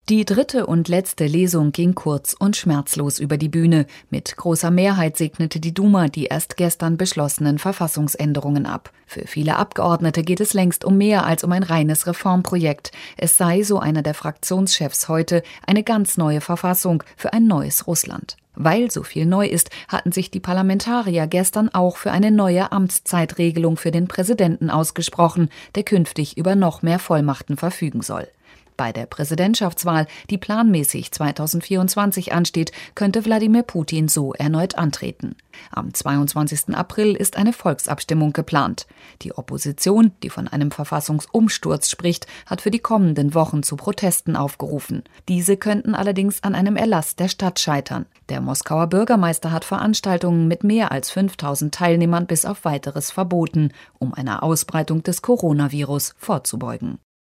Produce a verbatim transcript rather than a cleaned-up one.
Die dritte und letzte Lesung ging kurz und schmerzlos über die Bühne. Mit großer Mehrheit segnete die Duma die erst gestern beschlossenen Verfassungsänderungen ab. Für viele Abgeordnete geht es längst um mehr als um ein reines Reformprojekt. Es sei, so einer der Fraktionschefs heute, eine ganz neue Verfassung für ein neues Russland. Weil so viel neu ist, hatten sich die Parlamentarier gestern auch für eine neue Amtszeitregelung für den Präsidenten ausgesprochen, der künftig über noch mehr Vollmachten verfügen soll. Bei der Präsidentschaftswahl, die planmäßig zweitausendvierundzwanzig ansteht, könnte Wladimir Putin so erneut antreten. Am zweiundzwanzigsten April ist eine Volksabstimmung geplant. Die Opposition, die von einem Verfassungsumsturz spricht, hat für die kommenden Wochen zu Protesten aufgerufen. Diese könnten allerdings an einem Erlass der Stadt scheitern. Der Moskauer Bürgermeister hat Veranstaltungen mit mehr als fünftausend Teilnehmern bis auf Weiteres verboten, um einer Ausbreitung des Coronavirus vorzubeugen.